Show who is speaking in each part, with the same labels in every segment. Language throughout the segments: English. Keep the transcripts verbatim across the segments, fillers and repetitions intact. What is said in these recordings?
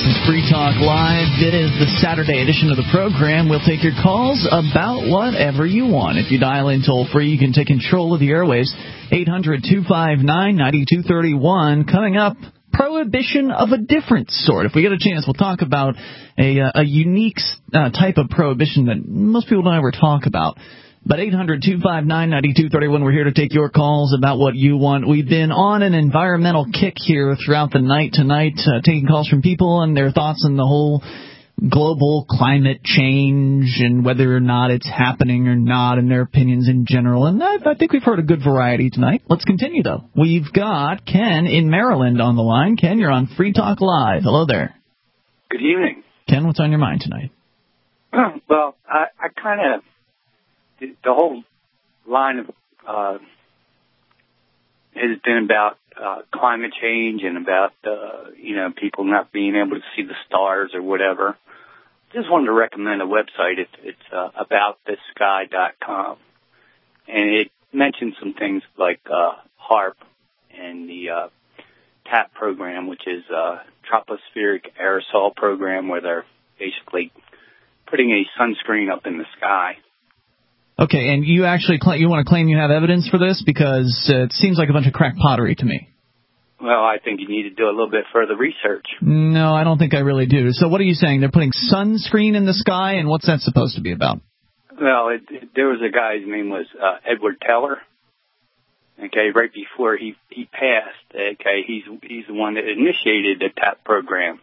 Speaker 1: Free Talk Live. It is the Saturday edition of the program. We'll take your calls about whatever you want. If you dial in toll-free, you can take control of the airwaves. eight hundred two five nine nine two three one. Coming up, prohibition of a different sort. If we get a chance, we'll talk about a, uh, a unique uh, type of prohibition that most people don't ever talk about. But eight hundred two five nine nine two three one, we're here to take your calls about what you want. We've been on an environmental kick here throughout the night tonight, uh, taking calls from people and their thoughts on the whole global climate change and whether or not it's happening or not, and their opinions in general. And I, I think we've heard a good variety tonight. Let's continue, though. We've got Ken in Maryland on the line. Ken, you're on Free Talk Live. Hello there.
Speaker 2: Good evening.
Speaker 1: Ken, what's on your mind tonight?
Speaker 2: Well, I, I kind of... The whole line of uh, has been about uh, climate change and about, uh, you know, people not being able to see the stars or whatever. Just wanted to recommend a website. It's, it's uh, about the sky dot com. And it mentions some things like uh, HAARP and the uh, TAP program, which is a tropospheric aerosol program where they're basically putting a sunscreen up in the sky.
Speaker 1: Okay, and you actually cl- you want to claim you have evidence for this? Because uh, it seems like a bunch of crack pottery to me.
Speaker 2: Well, I think you need to do a little bit further research.
Speaker 1: No, I don't think I really do. So what are you saying? They're putting sunscreen in the sky, and what's that supposed to be about?
Speaker 2: Well, it, it, there was a guy, his name was uh, Edward Teller. Okay, right before he, he passed, okay, he's he's the one that initiated the TAP program.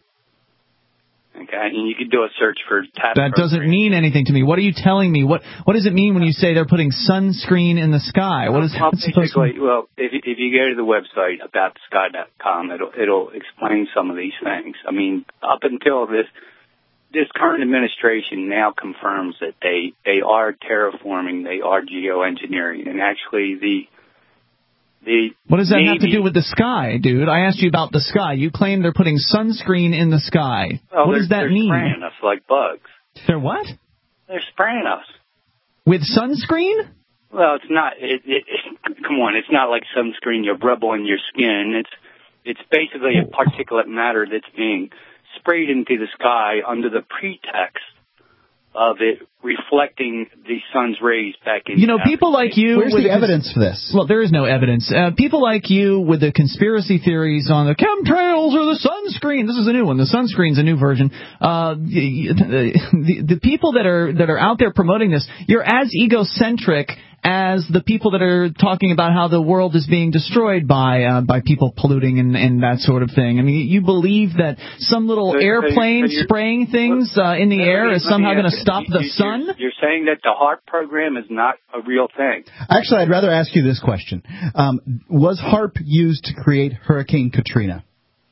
Speaker 2: Okay, and you could do a search for TAP.
Speaker 1: That
Speaker 2: program.
Speaker 1: Doesn't mean anything to me. What are you telling me? What What does it mean when you say they're putting sunscreen in the sky? What is
Speaker 2: well,
Speaker 1: that supposed to mean?
Speaker 2: Well, if, if you go to the website about the sky dot com, it'll it'll explain some of these things. I mean, up until this this current administration now confirms that they they are terraforming, they are geoengineering, and actually the The
Speaker 1: what does that
Speaker 2: Navy,
Speaker 1: have to do with the sky, dude? I asked you about the sky. You claim they're putting sunscreen in the sky.
Speaker 2: Well,
Speaker 1: what does that
Speaker 2: they're
Speaker 1: mean?
Speaker 2: They're spraying us like bugs.
Speaker 1: They're what?
Speaker 2: They're spraying us.
Speaker 1: With sunscreen?
Speaker 2: Well, it's not. It, it, it, come on, it's not like sunscreen you rub on your skin. It's it's basically a particulate matter that's being sprayed into the sky under the pretext of it reflecting the sun's rays back in.
Speaker 1: You know, people like you...
Speaker 3: Where's
Speaker 1: with
Speaker 3: the evidence for this?
Speaker 1: Well, there is no evidence. Uh, people like you with the conspiracy theories on the chemtrails or the sunscreen. This is a new one. The sunscreen's a new version. Uh, the, the, the people that are that are out there promoting this, you're as egocentric as the people that are talking about how the world is being destroyed by uh, by people polluting and, and that sort of thing. I mean, you believe that some little
Speaker 2: so,
Speaker 1: airplane
Speaker 2: so
Speaker 1: spraying things uh, in the air is somehow going to stop the
Speaker 2: you,
Speaker 1: sun?
Speaker 2: You're, you're saying that the HAARP program is not a real thing.
Speaker 3: Actually, I'd rather ask you this question. Um, was HAARP used to create Hurricane Katrina?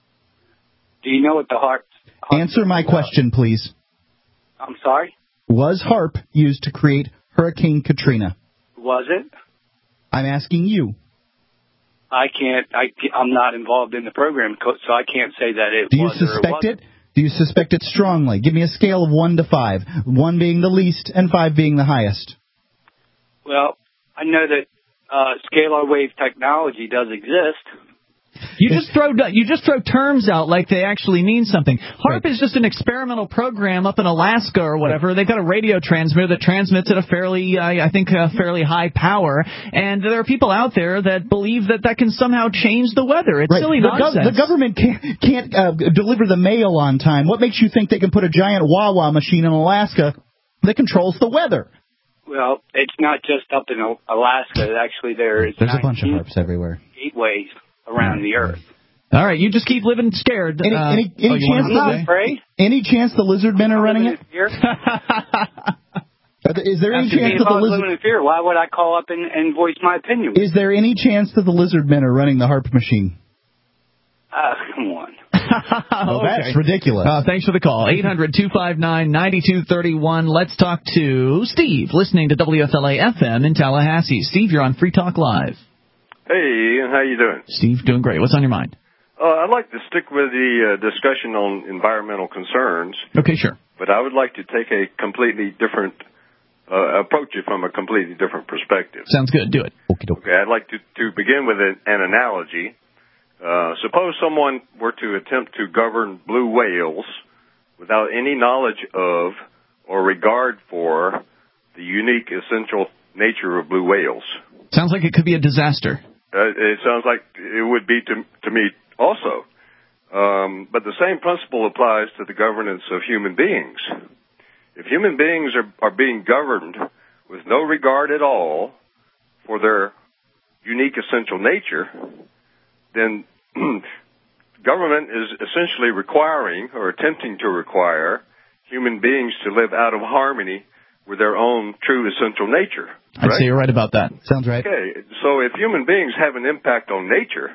Speaker 2: Do you know what the HAARP... HAARP
Speaker 3: Answer my question, please.
Speaker 2: I'm sorry?
Speaker 3: Was HAARP used to create Hurricane Katrina?
Speaker 2: Was it?
Speaker 3: I'm asking you.
Speaker 2: I can't, I, I'm not involved in the program, so I can't say that it
Speaker 3: Do you
Speaker 2: was or it
Speaker 3: suspect
Speaker 2: wasn't.
Speaker 3: it? Do you suspect it strongly? Give me a scale of one to five. One being the least and five being the highest.
Speaker 2: Well, I know that uh, scalar wave technology does exist.
Speaker 1: You just throw you just throw terms out like they actually mean something. HAARP right. is just an experimental program up in Alaska or whatever. Right. They've got a radio transmitter that transmits at a fairly, uh, I think, a fairly high power. And there are people out there that believe that that can somehow change the weather. It's
Speaker 3: right.
Speaker 1: silly
Speaker 3: the
Speaker 1: nonsense.
Speaker 3: Gov- the government can't, can't uh, deliver the mail on time. What makes you think they can put a giant Wawa machine in Alaska that controls the weather?
Speaker 2: Well, it's not just up in Alaska. Actually, there is
Speaker 3: There's a bunch of HAARPs everywhere.
Speaker 2: Gateways around the earth.
Speaker 1: All right, you just keep living scared.
Speaker 3: Any,
Speaker 1: uh,
Speaker 3: any, any,
Speaker 1: oh,
Speaker 3: chance the, any chance the lizard men are running it? Is there any chance that the lizard
Speaker 2: living in fear? Why would I call up and, and voice my opinion?
Speaker 3: Is there any chance that the lizard men are running the HAARP machine?
Speaker 2: Uh, come on.
Speaker 3: Well,
Speaker 1: okay.
Speaker 3: That's ridiculous.
Speaker 1: Uh, thanks for the call. eight hundred two five nine nine two three one. Let's talk to Steve, listening to W F L A F M in Tallahassee. Steve, you're on Free Talk Live.
Speaker 4: Hey, Ian, how you doing?
Speaker 1: Steve, doing great. What's on your mind?
Speaker 4: Uh, I'd like to stick with the uh, discussion on environmental concerns.
Speaker 1: Okay, sure.
Speaker 4: But I would like to take a completely different uh, approach it from a completely different perspective.
Speaker 1: Sounds good. Do it.
Speaker 4: Okay, I'd like to, to begin with an, an analogy. Uh, suppose someone were to attempt to govern blue whales without any knowledge of or regard for the unique essential nature of blue whales.
Speaker 1: Sounds like it could be a disaster.
Speaker 4: Uh, it sounds like it would be to, to me also. Um, but the same principle applies to the governance of human beings. If human beings are, are being governed with no regard at all for their unique essential nature, then government is essentially requiring or attempting to require human beings to live out of harmony with their own true essential nature.
Speaker 1: I'd
Speaker 4: right?
Speaker 1: say you're right about that.
Speaker 3: Sounds right.
Speaker 4: Okay, so if human beings have an impact on nature,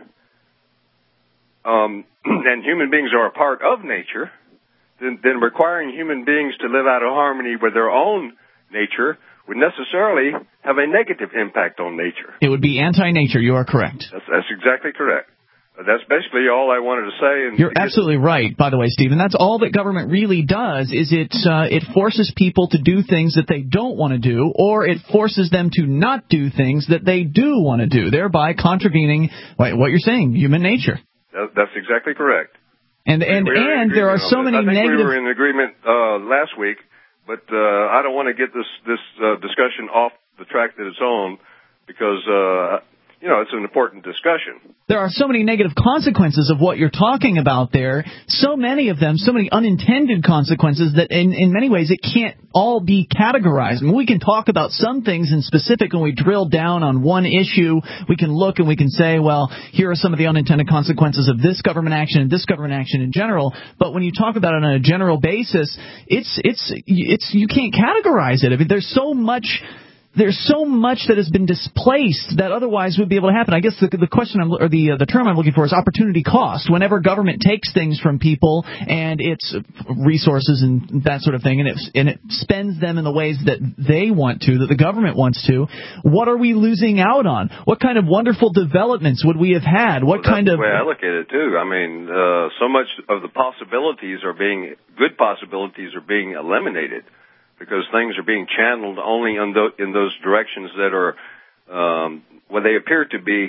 Speaker 4: um, and human beings are a part of nature, then, then requiring human beings to live out of harmony with their own nature would necessarily have a negative impact on nature.
Speaker 1: It would be anti-nature. You are correct.
Speaker 4: That's, that's exactly correct. Uh, that's basically all I wanted to say. And
Speaker 1: You're absolutely right, by the way, Stephen. That's all that government really does is it uh, it forces people to do things that they don't want to do, or it forces them to not do things that they do want to do, thereby contravening what you're saying, human nature.
Speaker 4: That, that's exactly correct.
Speaker 1: And and,
Speaker 4: we
Speaker 1: and there are so many
Speaker 4: I think
Speaker 1: negative...
Speaker 4: we were in agreement uh, last week, but uh, I don't want to get this, this uh, discussion off the track that it's on because... Uh, You know, it's an important discussion.
Speaker 1: There are so many negative consequences of what you're talking about there, so many of them, so many unintended consequences that in, in many ways it can't all be categorized. I mean, we can talk about some things in specific when we drill down on one issue. We can look and we can say, well, here are some of the unintended consequences of this government action and this government action in general. But when you talk about it on a general basis, it's it's it's you can't categorize it. I mean, there's so much... There's so much that has been displaced that otherwise would be able to happen. I guess the, the question I'm, or the uh, the term I'm looking for is opportunity cost. Whenever government takes things from people and its resources and that sort of thing, and it and it spends them in the ways that they want to, that the government wants to, what are we losing out on? What kind of wonderful developments would we have had? What
Speaker 4: well,
Speaker 1: kind
Speaker 4: that's
Speaker 1: of
Speaker 4: the way I look at it too. I mean, uh, so much of the possibilities are being good possibilities are being eliminated. Because things are being channeled only in, the, in those directions that are, um, when they appear to be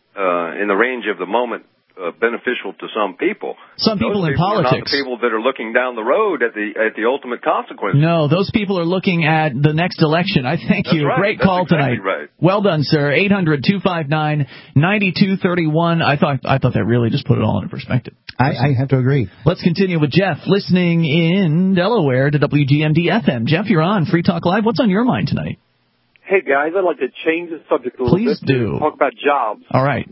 Speaker 4: uh, in the range of the moment uh, beneficial to some people.
Speaker 1: Some people
Speaker 4: those
Speaker 1: in
Speaker 4: people
Speaker 1: politics.
Speaker 4: Are not the people that are looking down the road at the at the ultimate consequences.
Speaker 1: No, those people are looking at the next election. I thank
Speaker 4: That's
Speaker 1: you.
Speaker 4: Right.
Speaker 1: Great
Speaker 4: That's
Speaker 1: call
Speaker 4: exactly
Speaker 1: tonight.
Speaker 4: Right.
Speaker 1: Well done, sir. eight hundred two five nine nine two three one. I thought I thought that really just put it all into perspective.
Speaker 3: I, I have to agree.
Speaker 1: Let's continue with Jeff, listening in Delaware to W G M D F M. Jeff, you're on Free Talk Live. What's on your mind tonight?
Speaker 5: Hey, guys, I'd like to change the subject a little
Speaker 1: Please
Speaker 5: bit.
Speaker 1: do.
Speaker 5: To talk about jobs.
Speaker 1: All right.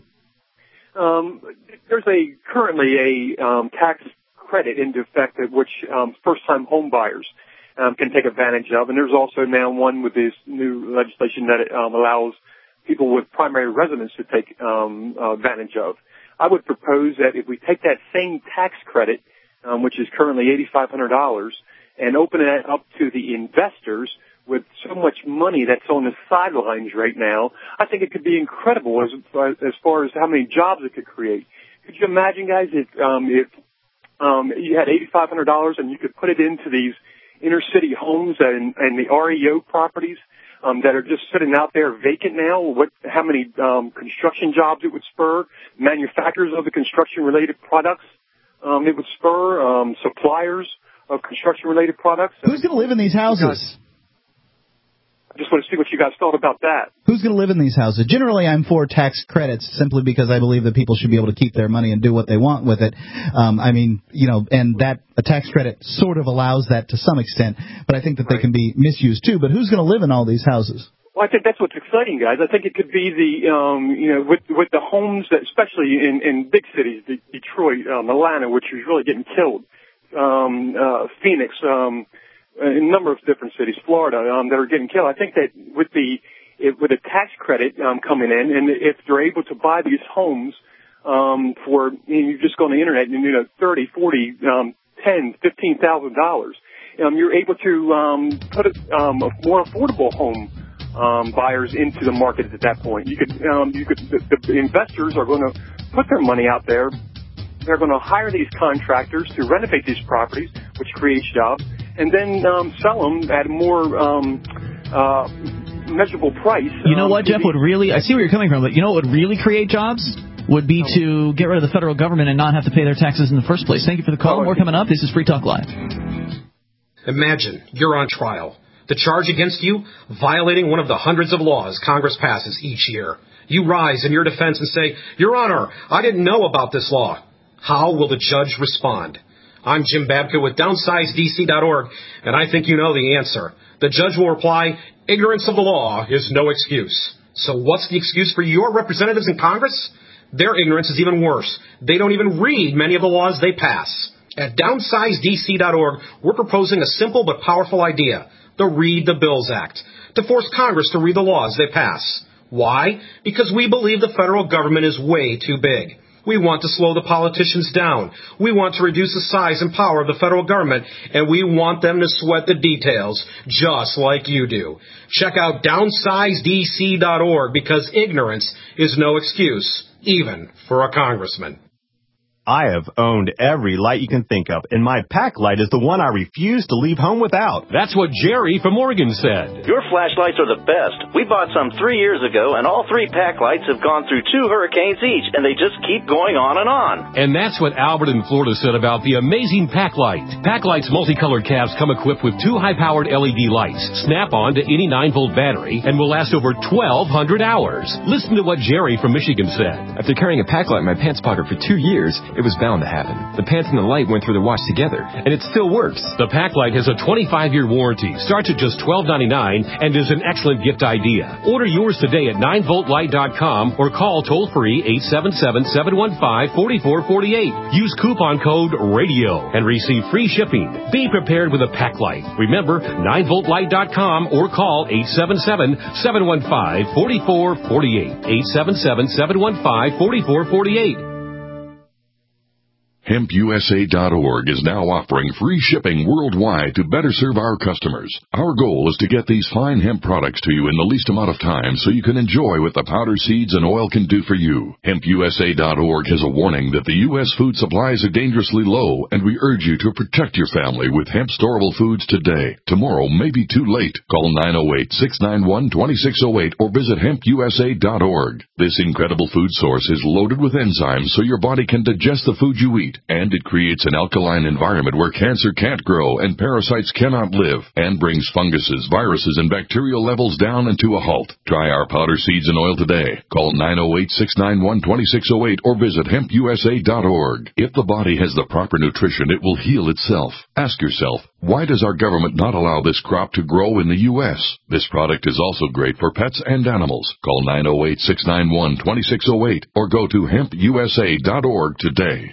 Speaker 5: Um, there's a currently a um, tax credit into effect at which um, first-time home buyers um, can take advantage of, and there's also now one with this new legislation that um, allows people with primary residence to take um, uh, advantage of. I would propose that if we take that same tax credit, um, which is currently eight thousand five hundred dollars, and open it up to the investors with so much money that's on the sidelines right now, I think it could be incredible as as far as how many jobs it could create. Could you imagine, guys, if um, if um, you had eight thousand five hundred dollars and you could put it into these inner city homes and, and the R E O properties um, that are just sitting out there vacant now? What, how many um, construction jobs it would spur? Manufacturers of the construction-related products um, it would spur. Um, suppliers of construction-related products.
Speaker 3: Who's going to live in these houses?
Speaker 5: I just want to see what you guys thought about that.
Speaker 3: Who's going to live in these houses? Generally, I'm for tax credits simply because I believe that people should be able to keep their money and do what they want with it. Um, I mean, you know, and that a tax credit sort of allows that to some extent, but I think that
Speaker 5: Right.
Speaker 3: they can be misused too. But who's going to live in all these houses?
Speaker 5: Well, I think that's what's exciting, guys. I think it could be the, um, you know, with with the homes that, especially in, in big cities, the, Detroit, um, Atlanta, which is really getting killed, um, uh, Phoenix, um, a number of different cities, Florida, um, that are getting killed. I think that with the if, with a tax credit um, coming in, and if they're able to buy these homes um, for, you know, you just go on the internet and you know thirty, forty, um, ten, fifteen thousand dollars, um, you're able to um, put a, um, a more affordable home um, buyers into the market at that point. You could um, you could the, the investors are going to put their money out there. They're going to hire these contractors to renovate these properties, which creates jobs, and then um, sell them at a more um, uh, measurable price.
Speaker 1: You know
Speaker 5: um,
Speaker 1: what, Jeff,
Speaker 5: the,
Speaker 1: would really, I see where you're coming from, but you know what would really create jobs? would be to get rid of the federal government and not have to pay their taxes in the first place. Thank you for the call. More coming up. This is Free Talk Live.
Speaker 6: Imagine you're on trial. The charge against you, violating one of the hundreds of laws Congress passes each year. You rise in your defense and say, Your Honor, I didn't know about this law. How will the judge respond? I'm Jim Babka with downsize D C dot org, and I think you know the answer. The judge will reply, ignorance of the law is no excuse. So what's the excuse for your representatives in Congress? Their ignorance is even worse. They don't even read many of the laws they pass. At downsize D C dot org, we're proposing a simple but powerful idea, the Read the Bills Act, to force Congress to read the laws they pass. Why? Because we believe the federal government is way too big. We want to slow the politicians down. We want to reduce the size and power of the federal government, and we want them to sweat the details, just like you do. Check out downsize D C dot org, because ignorance is no excuse, even for a congressman.
Speaker 7: I have owned every light you can think of, and my pack light is the one I refuse to leave home without.
Speaker 8: That's what Jerry from Oregon said.
Speaker 9: Your flashlights are the best. We bought some three years ago, and all three pack lights have gone through two hurricanes each, and they just keep going on and on.
Speaker 8: And that's what Albert in Florida said about the amazing pack light. Pack light's multicolored caps come equipped with two high-powered L E D lights, snap on to any nine-volt battery, and will last over twelve hundred hours. Listen to what Jerry from Michigan said.
Speaker 10: After carrying a pack light in my pants pocket for two years, it was bound to happen. The pants and the light went through the wash together, and it still works.
Speaker 8: The pack light has a twenty-five year warranty, starts at just twelve ninety-nine, and is an excellent gift idea. Order yours today at nine volt light dot com or call toll-free eight seven seven, seven one five, four four four eight. Use coupon code RADIO and receive free shipping. Be prepared with a pack light. Remember, nine volt light dot com or call eight seven seven, seven one five, four four four eight. eight seven seven, seven one five, four four four eight.
Speaker 11: hemp U S A dot org is now offering free shipping worldwide to better serve our customers. Our goal is to get these fine hemp products to you in the least amount of time so you can enjoy what the powder, seeds, and oil can do for you. hemp U S A dot org has a warning that the U S food supplies are dangerously low, and we urge you to protect your family with hemp storable foods today. Tomorrow may be too late. Call nine oh eight, six nine one, two six oh eight or visit hemp U S A dot org. This incredible food source is loaded with enzymes so your body can digest the food you eat. And it creates an alkaline environment where cancer can't grow and parasites cannot live, and brings funguses, viruses, and bacterial levels down and to a halt. Try our powder, seeds, and oil today. Call nine oh eight, six nine one, two six oh eight or visit hemp U S A dot org. If the body has the proper nutrition, it will heal itself. Ask yourself, why does our government not allow this crop to grow in the U S? This product is also great for pets and animals. Call nine oh eight, six nine one, two six oh eight or go to hemp U S A dot org today.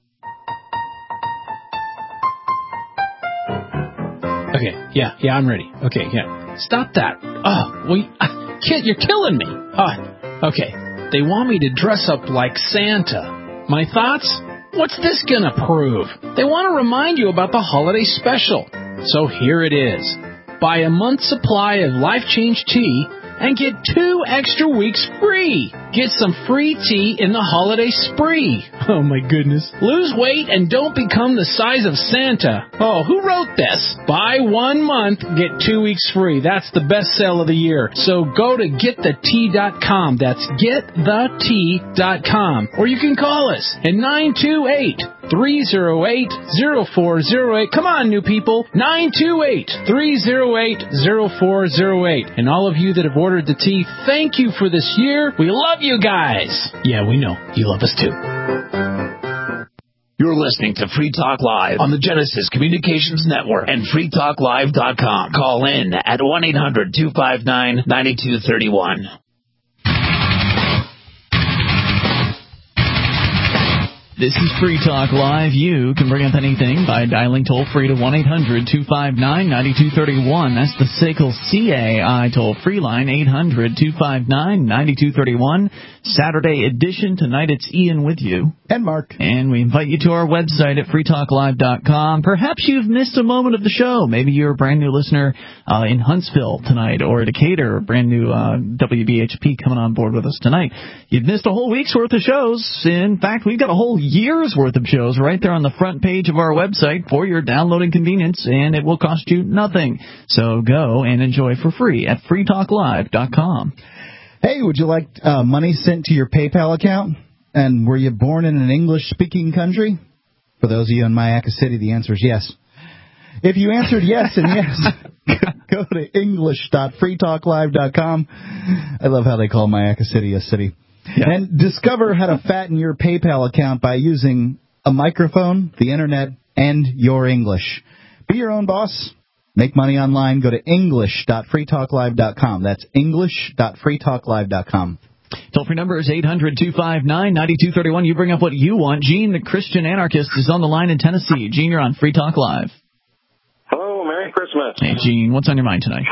Speaker 12: Okay, yeah, yeah, I'm ready. Okay, yeah. Stop that. Oh, well, uh, kid, you're killing me. Oh, okay. They want me to dress up like Santa. My thoughts? What's this gonna prove? They want to remind you about the holiday special. So here it is. Buy a month's supply of Life Change tea and get two extra weeks free. Get some free tea in the holiday spree. Oh, my goodness. Lose weight and don't become the size of Santa. Oh, who wrote this? Buy one month, get two weeks free. That's the best sale of the year. So go to get the tea dot com. That's get the tea dot com. Or you can call us at nine two eight, three oh eight, oh four oh eight. Come on, new people. nine two eight, three oh eight, oh four oh eight. And all of you that have ordered the tea, thank you for this year. We love you guys. Yeah, we know. You love us too.
Speaker 13: You're listening to Free Talk Live on the Genesis Communications Network and free talk live dot com. Call in at one eight hundred, two five nine, nine two three one.
Speaker 1: This is Free Talk Live. You can bring up anything by dialing toll-free to one eight hundred, two five nine, nine two three one. That's the S A C L C A I toll-free line, eight hundred, two five nine, nine two three one. Saturday edition. Tonight it's Ian with you.
Speaker 3: And Mark.
Speaker 1: And we invite you to our website at free talk live dot com. Perhaps you've missed a moment of the show. Maybe you're a brand new listener uh, in Huntsville tonight, or Decatur, a brand new uh, W B H P coming on board with us tonight. You've missed a whole week's worth of shows. In fact, we've got a whole year's worth of shows right there on the front page of our website for your downloading convenience, and it will cost you nothing. So go and enjoy for free at free talk live dot com.
Speaker 3: Hey, would you like uh, money sent to your PayPal account? And were you born in an English-speaking country? For those of you in Mayaca City, the answer is yes. If you answered yes and yes, go to english dot free talk live dot com. I love how they call Mayaca City a city. Yeah. And discover how to fatten your PayPal account by using a microphone, the Internet, and your English. Be your own boss. Make money online. Go to english dot free talk live dot com. That's english dot free talk live dot com.
Speaker 1: Toll-free number is eight hundred two five nine nine two three one. You bring up what you want. Gene, the Christian anarchist, is on the line in Tennessee. Gene, you're on Free Talk Live.
Speaker 14: Hello, Merry Christmas.
Speaker 1: Hey, Gene, what's on your mind tonight?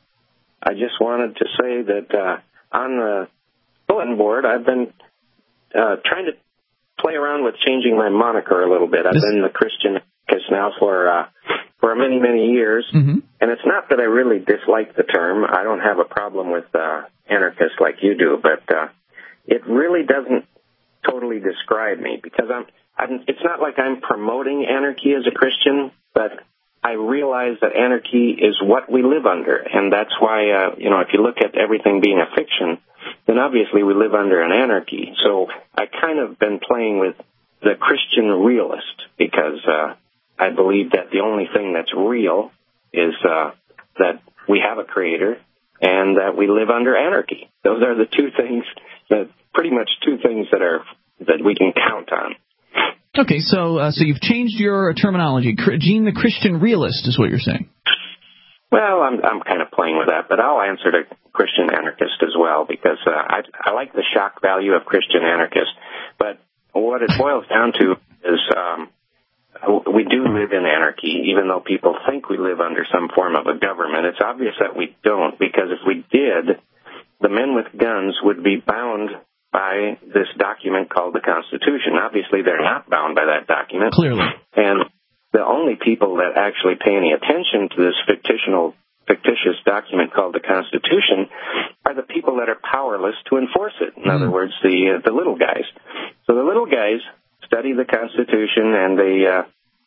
Speaker 14: I just wanted to say that uh, on the bulletin board, I've been uh, trying to play around with changing my moniker a little bit. I've this... been the Christian anarchist now for uh, for many, many years, mm-hmm. and it's not that I really dislike the term. I don't have a problem with uh, anarchist like you do, but uh, it really doesn't totally describe me because I'm, I'm. It's not like I'm promoting anarchy as a Christian, but I realize that anarchy is what we live under, and that's why, uh, you know, if you look at everything being a fiction, then obviously we live under an anarchy. So I kind of been playing with the Christian realist because uh, I believe that the only thing that's real is uh, that we have a creator and that we live under anarchy. Those are the two things, that pretty much two things that are that we can count on.
Speaker 1: Okay, so uh, so you've changed your terminology. Gene, the Christian realist is what you're saying.
Speaker 14: Well, I'm I'm kind of playing with that, but I'll answer the Christian anarchist as well because uh, I I like the shock value of Christian anarchist. But what it boils down to is um, we do live in anarchy, even though people think we live under some form of a government. It's obvious that we don't, because if we did, the men with guns would be bound by this document called the Constitution. Obviously, they're not bound by that document.
Speaker 1: Clearly.
Speaker 14: And the only people that actually pay any attention to this fictional, fictitious document called the Constitution are the people that are powerless to enforce it. In mm. other words, the uh, the little guys. So the little guys study the Constitution and they, uh,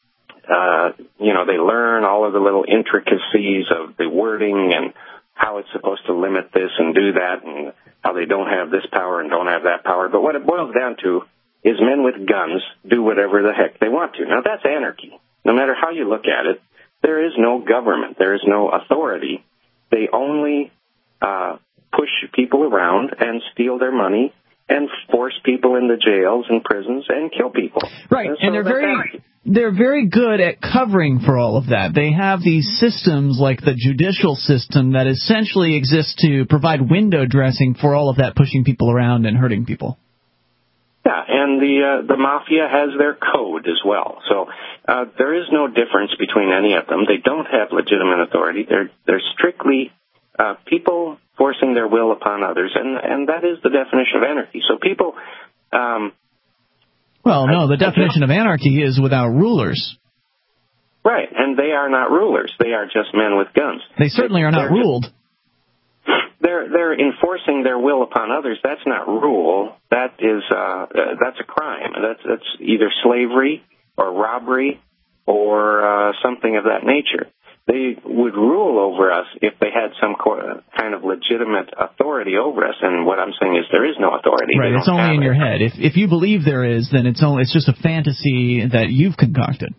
Speaker 14: uh, you know, they learn all of the little intricacies of the wording and how it's supposed to limit this and do that, and how they don't have this power and don't have that power. But what it boils down to is men with guns do whatever the heck they want to. Now, that's anarchy. No matter how you look at it, there is no government. There is no authority. They only uh, push people around and steal their money and force people into jails and prisons and kill people.
Speaker 1: Right, and, so and they're very... Anarchy. They're very good at covering for all of that. They have these systems like the judicial system that essentially exists to provide window dressing for all of that pushing people around and hurting people.
Speaker 14: Yeah, and the uh, the mafia has their code as well. So uh, there is no difference between any of them. They don't have legitimate authority. They're they're strictly uh, people forcing their will upon others, and and that is the definition of anarchy. So people. Um,
Speaker 1: Well, no, the definition of anarchy is without rulers.
Speaker 14: Right, and they are not rulers. They are just men with guns.
Speaker 1: They certainly are not
Speaker 14: they're
Speaker 1: ruled.
Speaker 14: Just, they're they're enforcing their will upon others. That's not rule. That is uh, uh, that's a crime. That's that's either slavery or robbery or uh, something of that nature. They would rule over us if they had some kind of legitimate authority over us, and what I'm saying is there is no authority.
Speaker 1: Right, it's only in your head. If if you believe there is, then it's only it's just a fantasy that you've concocted.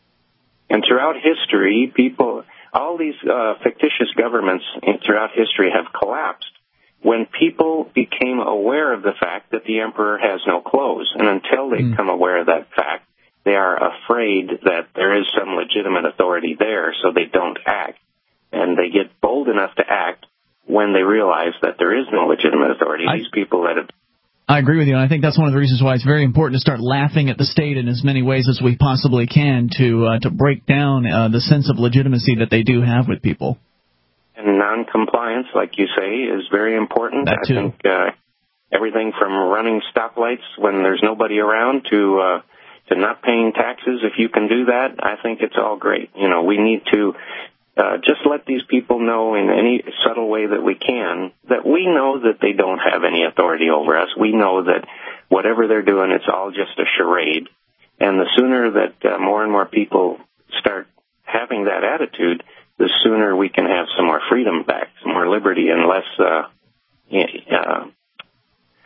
Speaker 14: And throughout history, people, all these uh, fictitious governments throughout history have collapsed when people became aware of the fact that the emperor has no clothes, and until they mm. become aware of that fact, they are afraid that there is some legitimate authority there, so they don't act. And they get bold enough to act when they realize that there is no legitimate authority. I, These people that have...
Speaker 1: I agree with you, and I think that's one of the reasons why it's very important to start laughing at the state in as many ways as we possibly can to uh, to break down uh, the sense of legitimacy that they do have with people.
Speaker 14: And non-compliance, like you say, is very important.
Speaker 1: That too.
Speaker 14: I think uh, everything from running stoplights when there's nobody around to... Uh, to not paying taxes, if you can do that, I think it's all great. You know, we need to uh, just let these people know in any subtle way that we can that we know that they don't have any authority over us. We know that whatever they're doing, it's all just a charade. And the sooner that uh, more and more people start having that attitude, the sooner we can have some more freedom back, some more liberty, and less... Uh, uh,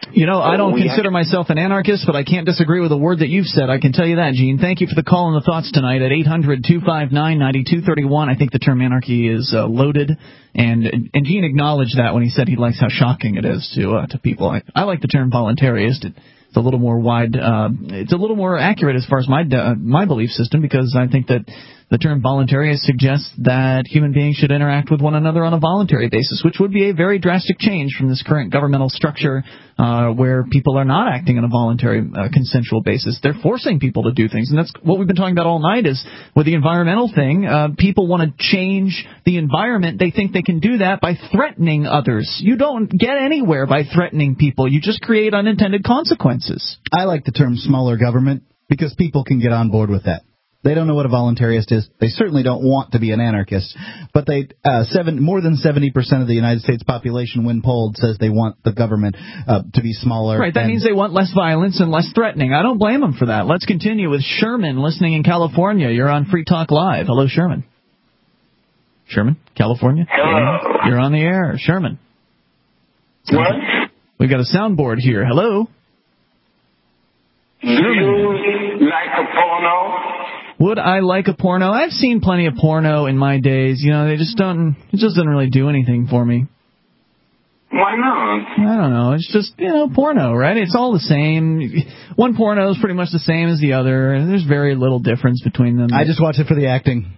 Speaker 1: You know, I don't
Speaker 14: we
Speaker 1: consider
Speaker 14: have-
Speaker 1: myself an anarchist, but I can't disagree with a word that you've said. I can tell you that, Gene. Thank you for the call and the thoughts tonight at eight hundred two five nine nine two three one. I think the term anarchy is uh, loaded, and and Gene acknowledged that when he said he likes how shocking it is to uh, to people. I, I like the term voluntarist. It, it's a little more wide. Uh, it's a little more accurate as far as my uh, my belief system, because I think that the term voluntarist suggests that human beings should interact with one another on a voluntary basis, which would be a very drastic change from this current governmental structure uh, where people are not acting on a voluntary, uh, consensual basis. They're forcing people to do things, and that's what we've been talking about all night is with the environmental thing. Uh, people want to change the environment. They think they can do that by threatening others. You don't get anywhere by threatening people. You just create unintended consequences.
Speaker 3: I like the term smaller government because people can get on board with that. They don't know what a voluntarist is. They certainly don't want to be an anarchist. But they, uh, seven, more than seventy percent of the United States population, when polled, says they want the government uh, to be smaller.
Speaker 1: Right, that means they want less violence and less threatening. I don't blame them for that. Let's continue with Sherman listening in California. You're on Free Talk Live. Hello, Sherman. Sherman, California?
Speaker 15: Hello.
Speaker 1: You're on the air. Sherman.
Speaker 15: What?
Speaker 1: We've got a soundboard here. Hello.
Speaker 15: Do you like a porno?
Speaker 1: Would I like a porno? I've seen plenty of porno in my days. You know, they just don't, it just doesn't really do anything for me.
Speaker 15: Why not?
Speaker 1: I don't know. It's just, you know, porno, right? It's all the same. One porno is pretty much the same as the other. There's very little difference between them.
Speaker 3: I just watch it for the acting.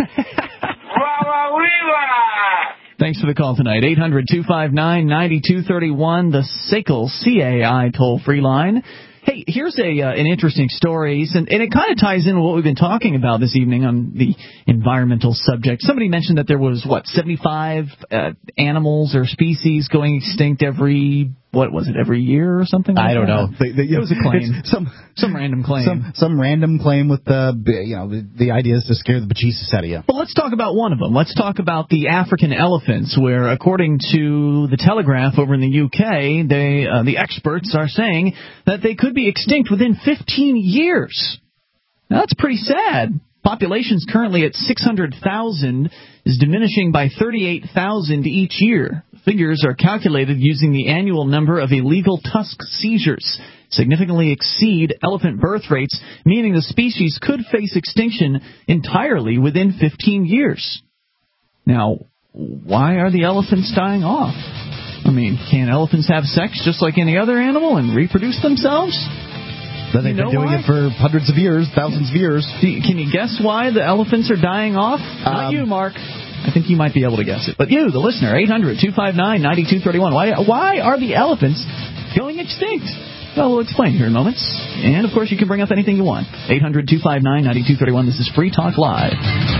Speaker 1: Thanks for the call tonight. eight hundred two five nine nine two three one, the S A C L C A I toll-free line. Hey, here's a uh, an interesting story, and, and it kind of ties in with what we've been talking about this evening on the environmental subject. Somebody mentioned that there was, what, seventy-five uh, animals or species going extinct every, what was it, every year or something like
Speaker 3: I don't
Speaker 1: that?
Speaker 3: know. They, they,
Speaker 1: it was a claim.
Speaker 3: Some
Speaker 1: some random claim.
Speaker 3: Some, some random claim with the, you know, the, the idea is to scare the bejesus out of you.
Speaker 1: Well, let's talk about one of them. Let's talk about the African elephants, where, according to the Telegraph over in the U K, they uh, the experts are saying that they could be extinct within fifteen years. Now, that's pretty sad. Population's currently at six hundred thousand, is diminishing by thirty-eight thousand each year. Figures are calculated using the annual number of illegal tusk seizures, significantly exceed elephant birth rates, meaning the species could face extinction entirely within fifteen years. Now, why are the elephants dying off? I mean, can elephants have sex just like any other animal and reproduce themselves?
Speaker 3: But they've
Speaker 1: you know
Speaker 3: been doing
Speaker 1: why?
Speaker 3: it for hundreds of years, thousands of years.
Speaker 1: Do you, can you guess why the elephants are dying off? Not
Speaker 3: Um,
Speaker 1: you, Mark. I think you might be able to guess it. But you, the listener, eight hundred two five nine nine two three one. Why, why are the elephants going extinct? Well, we'll explain here in moments. And, of course, you can bring up anything you want. eight hundred two five nine nine two three one. This is Free Talk Live.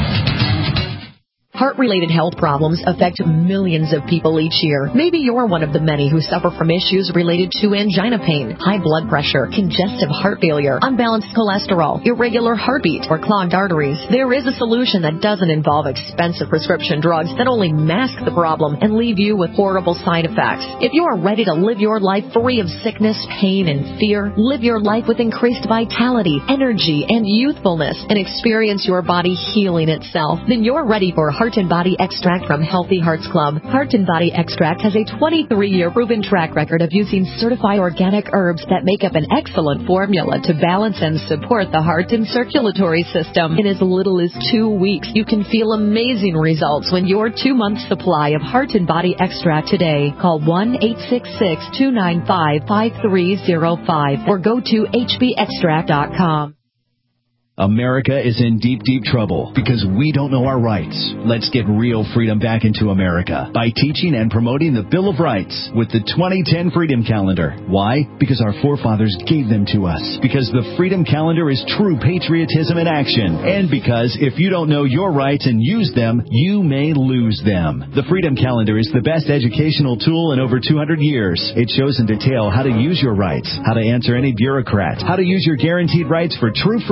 Speaker 16: Heart-related health problems affect millions of people each year. Maybe you're one of the many who suffer from issues related to angina pain, high blood pressure, congestive heart failure, unbalanced cholesterol, irregular heartbeat, or clogged arteries. There is a solution that doesn't involve expensive prescription drugs that only mask the problem and leave you with horrible side effects. If you are ready to live your life free of sickness, pain, and fear, live your life with increased vitality, energy, and youthfulness, and experience your body healing itself, then you're ready for Heart and Body Extract from Healthy Hearts Club. Heart and Body Extract has a twenty-three year proven track record of using certified organic herbs that make up an excellent formula to balance and support the heart and circulatory system. In as little as two weeks, you can feel amazing results when your two-month supply of Heart and Body Extract today. Call one eight six six two nine five five three zero five or go to h b extract dot com.
Speaker 17: America is in deep, deep trouble because we don't know our rights. Let's get real freedom back into America by teaching and promoting the Bill of Rights with the twenty ten Freedom Calendar. Why? Because our forefathers gave them to us. Because the Freedom Calendar is true patriotism in action. And because if you don't know your rights and use them, you may lose them. The Freedom Calendar is the best educational tool in over two hundred years. It shows in detail how to use your rights, how to answer any bureaucrat, how to use your guaranteed rights for true freedom. The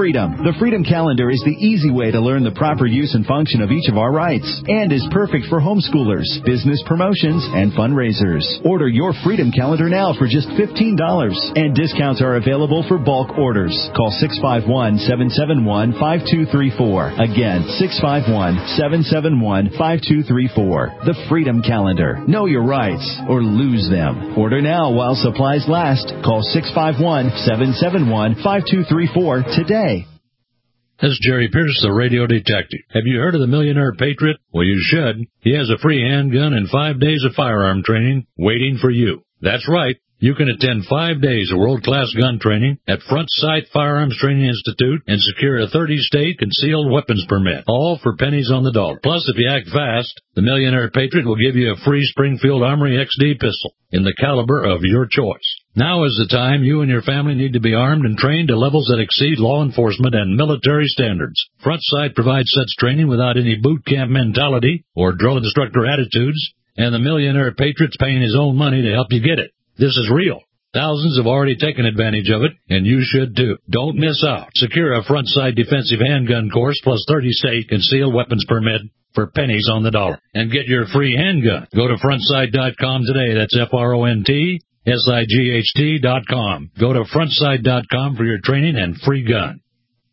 Speaker 17: The Freedom Calendar is the easy way to learn the proper use and function of each of our rights and is perfect for homeschoolers, business promotions, and fundraisers. Order your Freedom Calendar now for just fifteen dollars, and discounts are available for bulk orders. Call six five one, seven seven one, five two three four. Again, six five one, seven seven one, five two three four. The Freedom Calendar. Know your rights or lose them. Order now while supplies last. Call six five one, seven seven one, five two three four today.
Speaker 18: This is Jerry Pierce, the radio detective. Have you heard of the Millionaire Patriot? Well, you should. He has a free handgun and five days of firearm training waiting for you. That's right. You can attend five days of world-class gun training at Front Sight Firearms Training Institute and secure a thirty-state concealed weapons permit, all for pennies on the dollar. Plus, if you act fast, the Millionaire Patriot will give you a free Springfield Armory X D pistol in the caliber of your choice. Now is the time you and your family need to be armed and trained to levels that exceed law enforcement and military standards. Front Sight provides such training without any boot camp mentality or drill instructor attitudes, and the Millionaire Patriot's paying his own money to help you get it. This is real. Thousands have already taken advantage of it, and you should too. Don't miss out. Secure a Front Sight defensive handgun course plus thirty-state concealed weapons permit for pennies on the dollar. And get your free handgun. Go to front sight dot com today. That's F R O N T S I G H T dot com. Go to front sight dot com for your training and free gun.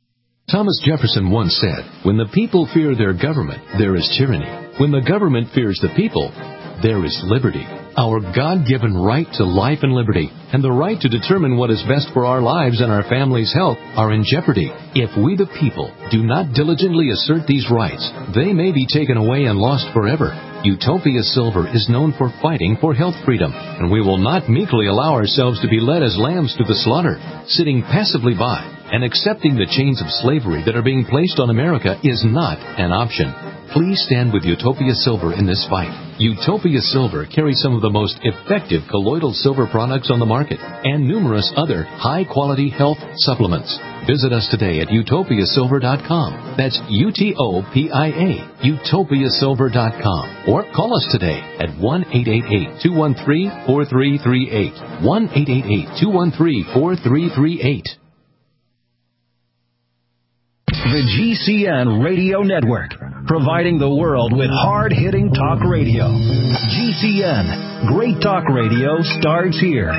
Speaker 8: Thomas Jefferson once said, "When the people fear their government, there is tyranny. When the government fears the people, there is liberty." Our God-given right to life and liberty and the right to determine what is best for our lives and our family's health are in jeopardy. If we the people do not diligently assert these rights, they may be taken away and lost forever. Utopia Silver is known for fighting for health freedom, and we will not meekly allow ourselves to be led as lambs to the slaughter. Sitting passively by and accepting the chains of slavery that are being placed on America is not an option. Please stand with Utopia Silver in this fight. Utopia Silver carries some of the most effective colloidal silver products on the market and numerous other high-quality health supplements. Visit us today at utopia silver dot com. That's U T O P I A, utopia silver dot com. Or call us today at one eight eight eight, two one three, four three three eight. one eight eight eight, two one three, four three three eight.
Speaker 17: The G C N Radio Network, providing the world with hard-hitting talk radio. G C N, great talk radio starts here.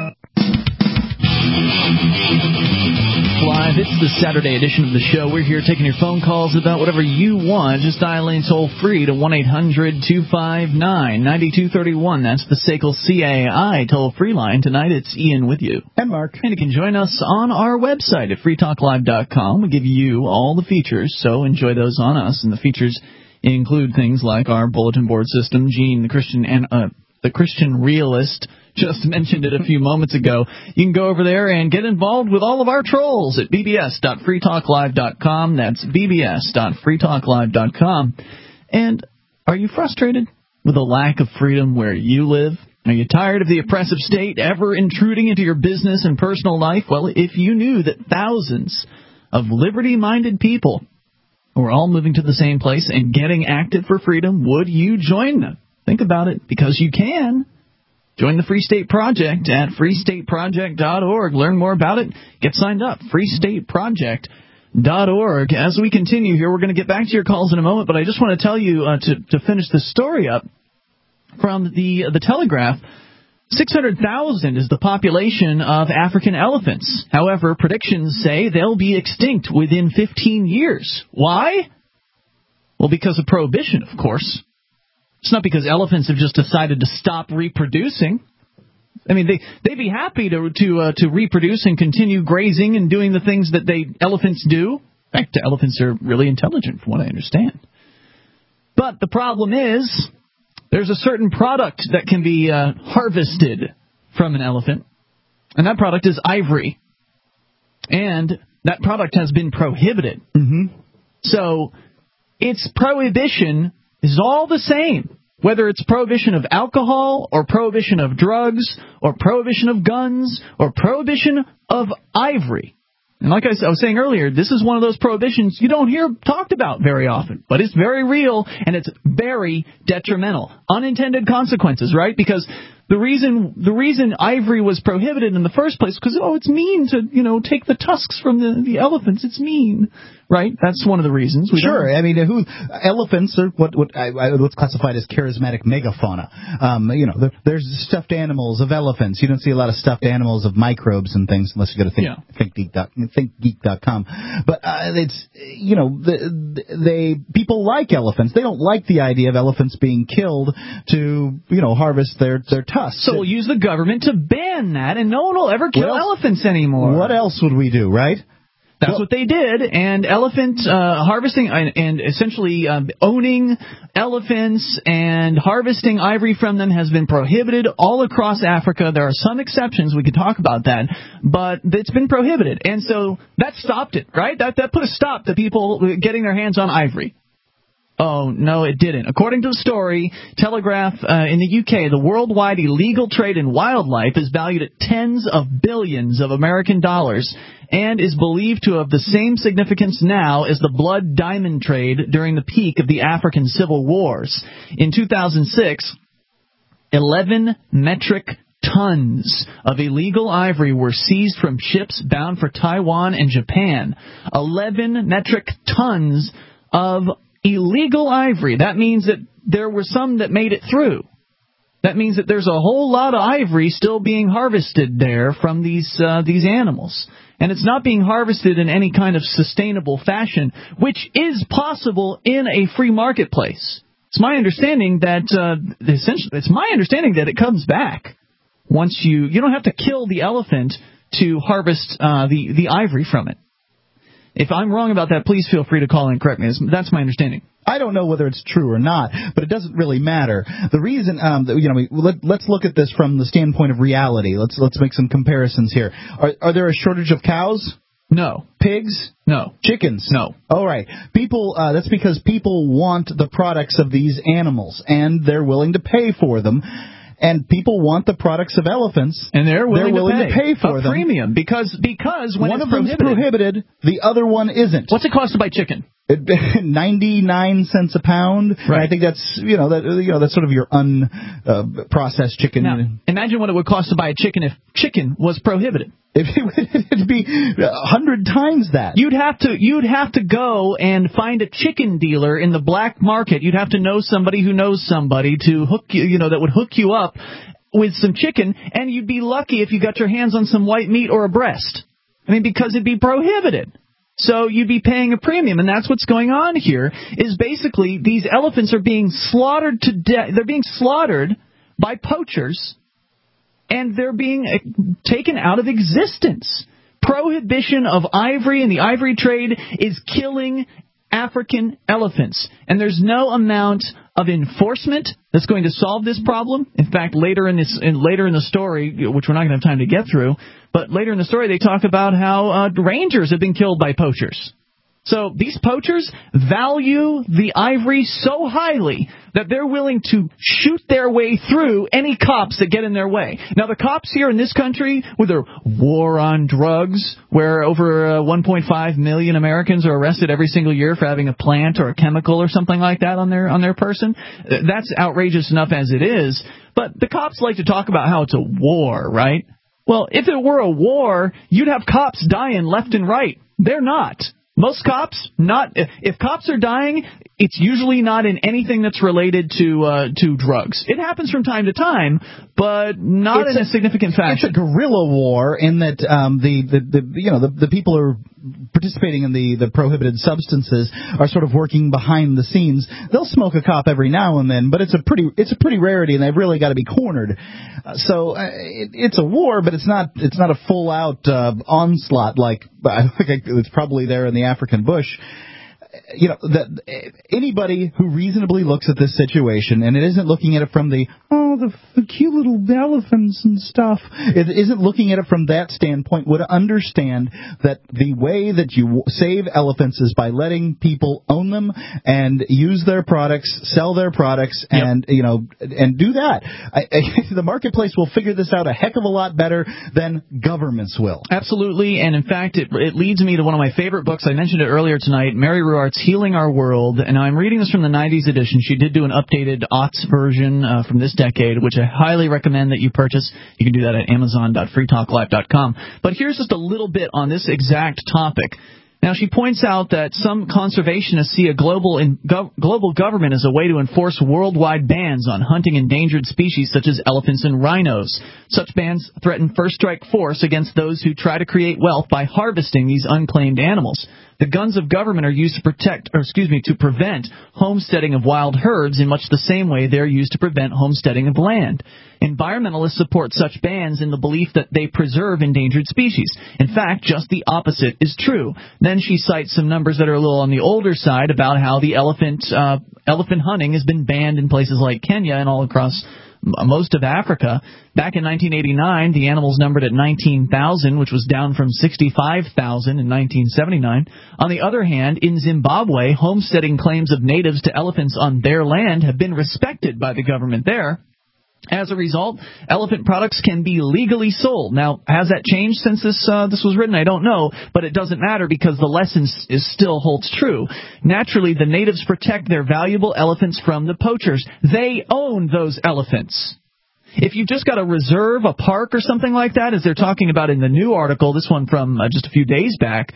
Speaker 1: Live, it's the Saturday edition of the show. We're here taking your phone calls about whatever you want. Just dial in toll free to one eight hundred two five nine nine two three one. That's the S A C L C A I toll free line. Tonight it's Ian with you.
Speaker 3: And Mark.
Speaker 1: And you can join us on our website at free talk live dot com. We give you all the features, so enjoy those on us. And the features include things like our bulletin board system, Gene, the Christian and uh, the Christian Realist. Just mentioned it a few moments ago. You can go over there and get involved with all of our trolls at b b s dot free talk live dot com. That's b b s dot free talk live dot com. And are you frustrated with the lack of freedom where you live? Are you tired of the oppressive state ever intruding into your business and personal life? Well, if you knew that thousands of liberty-minded people were all moving to the same place and getting active for freedom, would you join them? Think about it, because you can. Join the Free State Project at free state project dot org. Learn more about it. Get signed up. free state project dot org. As we continue here, we're going to get back to your calls in a moment, but I just want to tell you uh, to, to finish the story up from the, the Telegraph. six hundred thousand is the population of African elephants. However, predictions say they'll be extinct within fifteen years. Why? Well, because of prohibition, of course. It's not because elephants have just decided to stop reproducing. I mean, they, they'd be happy to to uh, to reproduce and continue grazing and doing the things that they elephants do. In fact, elephants are really intelligent, from what I understand. But the problem is there's a certain product that can be uh, harvested from an elephant, and that product is ivory. And that product has been prohibited.
Speaker 3: Mm-hmm.
Speaker 1: So its prohibition is all the same, whether it's prohibition of alcohol or prohibition of drugs or prohibition of guns or prohibition of ivory. And like I was saying earlier, this is one of those prohibitions you don't hear talked about very often, but it's very real and it's very detrimental. Unintended consequences, right? Because The reason the reason ivory was prohibited in the first place because oh, it's mean to you know take the tusks from the, the elephants. It's mean, right? That's one of the reasons. We
Speaker 3: sure,
Speaker 1: don't...
Speaker 3: I mean, who elephants are what what I, I, what's classified as charismatic megafauna. Um, you know, there, there's stuffed animals of elephants. You don't see a lot of stuffed animals of microbes and things unless you go to think,
Speaker 1: yeah.
Speaker 3: thinkgeek dot thinkgeek dot com. But uh, it's you know the, they people like elephants. They don't like the idea of elephants being killed to you know harvest their their tusks.
Speaker 1: So we'll use the government to ban that, and no one will ever kill elephants anymore.
Speaker 3: What else would we do, right?
Speaker 1: That's well, what they did, and elephant uh, harvesting and, and essentially um, owning elephants and harvesting ivory from them has been prohibited all across Africa. There are some exceptions. We could talk about that, but it's been prohibited, and so that stopped it, right? That that put a stop to people getting their hands on ivory. Oh, no, it didn't. According to the story, Telegraph uh, in the U K, the worldwide illegal trade in wildlife is valued at tens of billions of American dollars and is believed to have the same significance now as the blood diamond trade during the peak of the African civil wars. In two thousand six, eleven metric tons of illegal ivory were seized from ships bound for Taiwan and Japan. eleven metric tons of illegal ivory. That means that there were some that made it through. That means that there's a whole lot of ivory still being harvested there from these uh, these animals. And it's not being harvested in any kind of sustainable fashion, which is possible in a free marketplace. It's my understanding that uh, essentially it's my understanding that it comes back once you you don't have to kill the elephant to harvest uh, the the ivory from it. If I'm wrong about that, please feel free to call in and correct me. That's my understanding.
Speaker 3: I don't know whether it's true or not, but it doesn't really matter. The reason, um, that, you know, we, let, let's look at this from the standpoint of reality. Let's let's make some comparisons here. Are, are there a shortage of cows?
Speaker 1: No.
Speaker 3: Pigs?
Speaker 1: No.
Speaker 3: Chickens?
Speaker 1: No.
Speaker 3: All right. People. Uh, that's because people want the products of these animals, and they're willing to pay for them. And people want the products of elephants,
Speaker 1: and they're willing,
Speaker 3: they're willing
Speaker 1: to, pay
Speaker 3: to pay for
Speaker 1: a
Speaker 3: them.
Speaker 1: Premium because because when
Speaker 3: one
Speaker 1: it's
Speaker 3: of them's prohibited, the other one isn't.
Speaker 1: What's it cost to buy chicken?
Speaker 3: ninety-nine cents a pound.
Speaker 1: Right.
Speaker 3: I think that's you know that you know that's sort of your unprocessed uh, chicken.
Speaker 1: Now, imagine what it would cost to buy a chicken if chicken was prohibited.
Speaker 3: It'd be a hundred times that.
Speaker 1: You'd have to you'd have to go and find a chicken dealer in the black market. You'd have to know somebody who knows somebody to hook you, you know, that would hook you up with some chicken, and you'd be lucky if you got your hands on some white meat or a breast. I mean, because it'd be prohibited. So you'd be paying a premium, and that's what's going on here. Is basically these elephants are being slaughtered to death. They're being slaughtered by poachers. And they're being taken out of existence. Prohibition of ivory and the ivory trade is killing African elephants. And there's no amount of enforcement that's going to solve this problem. In fact, later in this, in, later in the story, which we're not going to have time to get through, but later in the story they talk about how uh, rangers have been killed by poachers. So these poachers value the ivory so highly that they're willing to shoot their way through any cops that get in their way. Now, the cops here in this country, with their war on drugs, where over uh, one point five million Americans are arrested every single year for having a plant or a chemical or something like that on their on their person, that's outrageous enough as it is. But the cops like to talk about how it's a war, right? Well, if it were a war, you'd have cops dying left and right. They're not. Most cops, not if cops are dying, it's usually not in anything that's related to uh, to drugs. It happens from time to time, but not it's in a, a significant fashion.
Speaker 3: It's a guerrilla war in that um, the, the, the you know the, the people who are participating in the, the prohibited substances are sort of working behind the scenes. They'll smoke a cop every now and then, but it's a pretty it's a pretty rarity, and they've really got to be cornered. Uh, so uh, it, it's a war, but it's not it's not a full out uh, onslaught like I think it's probably there in the African bush. You know, that anybody who reasonably looks at this situation and it isn't looking at it from the oh the, the cute little elephants and stuff, it isn't looking at it from that standpoint would understand that the way that you save elephants is by letting people own them and use their products, sell their products, and yep. you know and do that. I, I, the marketplace will figure this out a heck of a lot better than governments will.
Speaker 1: Absolutely, and in fact, it, it leads me to one of my favorite books. I mentioned it earlier tonight. Mary Roy Ruart's Healing Our World, and I'm reading this from the nineties edition. She did do an updated aughts version uh, from this decade, which I highly recommend that you purchase. You can do that at amazon dot free talk live dot com. But here's just a little bit on this exact topic. Now, she points out that some conservationists see a global in, go, global government as a way to enforce worldwide bans on hunting endangered species such as elephants and rhinos. Such bans threaten first-strike force against those who try to create wealth by harvesting these unclaimed animals. The guns of government are used to protect, or excuse me, to prevent homesteading of wild herds in much the same way they're used to prevent homesteading of land. Environmentalists support such bans in the belief that they preserve endangered species. In fact, just the opposite is true. Then she cites some numbers that are a little on the older side about how the elephant uh, elephant hunting has been banned in places like Kenya and all across most of Africa. Back in nineteen eighty-nine, the animals numbered at nineteen thousand, which was down from sixty-five thousand in nineteen seventy-nine. On the other hand, in Zimbabwe, homesteading claims of natives to elephants on their land have been respected by the government there. As a result, elephant products can be legally sold. Now, has that changed since this uh, this was written? I don't know, but it doesn't matter because the lesson is still holds true. Naturally, the natives protect their valuable elephants from the poachers. They own those elephants. If you've just got a reserve, a park, or something like that, as they're talking about in the new article, this one from uh, just a few days back,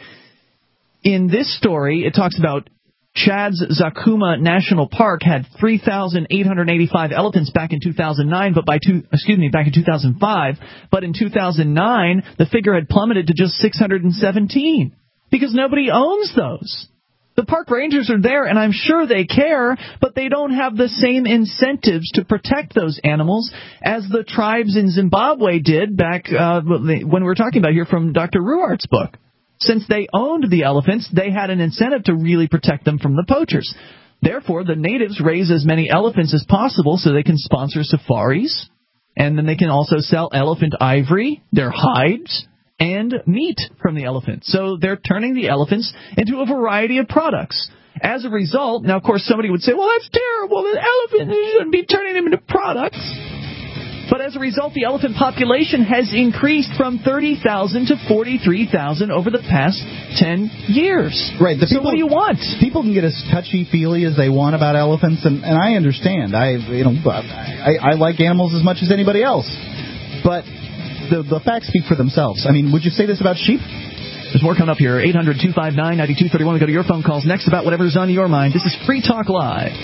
Speaker 1: in this story, it talks about Chad's Zakuma National Park had three thousand eight hundred eighty-five elephants back in two thousand nine, but by two, excuse me, back in two thousand five, but in two thousand nine, the figure had plummeted to just six hundred seventeen because nobody owns those. The park rangers are there, and I'm sure they care, but they don't have the same incentives to protect those animals as the tribes in Zimbabwe did back uh, when we were talking about here from Doctor Ruart's book. Since they owned the elephants, they had an incentive to really protect them from the poachers. Therefore, the natives raise as many elephants as possible so they can sponsor safaris, and then they can also sell elephant ivory, their hides, and meat from the elephant. So they're turning the elephants into a variety of products. As a result, now, of course, somebody would say, well, that's terrible. The elephant, you shouldn't be turning them into products. But as a result, the elephant population has increased from thirty thousand to forty-three thousand over the past ten years.
Speaker 3: Right. The
Speaker 1: so
Speaker 3: people,
Speaker 1: what do you want?
Speaker 3: People can get as touchy-feely as they want about elephants, and, and I understand. I, you know, I, I like animals as much as anybody else. But the, the facts speak for themselves. I mean, would you say this about sheep?
Speaker 1: There's more coming up here. eight hundred two five nine nine two three one. We go to your phone calls next about whatever's on your mind. This is Free Talk Live.